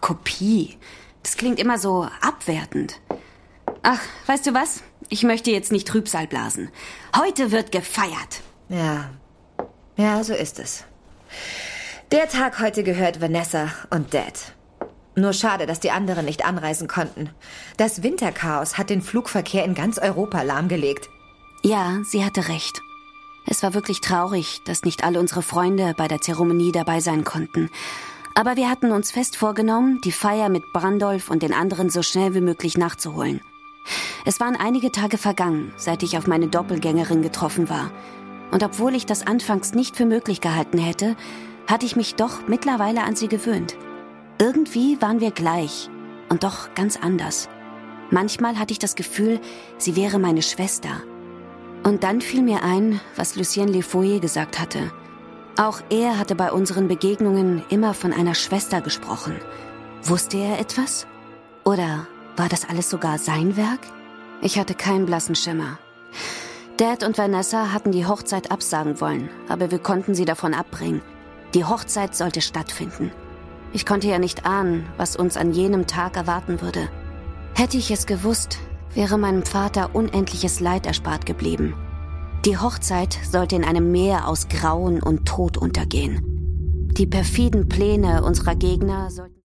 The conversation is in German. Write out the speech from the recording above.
Kopie. Das klingt immer so abwertend. Ach, weißt du was? Ich möchte jetzt nicht Trübsal blasen. Heute wird gefeiert. Ja, so ist es. Der Tag heute gehört Vanessa und Dad. Nur schade, dass die anderen nicht anreisen konnten. Das Winterchaos hat den Flugverkehr in ganz Europa lahmgelegt. Ja, sie hatte recht. Es war wirklich traurig, dass nicht alle unsere Freunde bei der Zeremonie dabei sein konnten. Aber wir hatten uns fest vorgenommen, die Feier mit Brandolf und den anderen so schnell wie möglich nachzuholen. Es waren einige Tage vergangen, seit ich auf meine Doppelgängerin getroffen war. Und obwohl ich das anfangs nicht für möglich gehalten hätte, hatte ich mich doch mittlerweile an sie gewöhnt. Irgendwie waren wir gleich und doch ganz anders. Manchmal hatte ich das Gefühl, sie wäre meine Schwester. Und dann fiel mir ein, was Lucien Le Fouet gesagt hatte. Auch er hatte bei unseren Begegnungen immer von einer Schwester gesprochen. Wusste er etwas? Oder war das alles sogar sein Werk? Ich hatte keinen blassen Schimmer. Dad und Vanessa hatten die Hochzeit absagen wollen, aber wir konnten sie davon abbringen. Die Hochzeit sollte stattfinden. Ich konnte ja nicht ahnen, was uns an jenem Tag erwarten würde. Hätte ich es gewusst, wäre meinem Vater unendliches Leid erspart geblieben. Die Hochzeit sollte in einem Meer aus Grauen und Tod untergehen. Die perfiden Pläne unserer Gegner sollten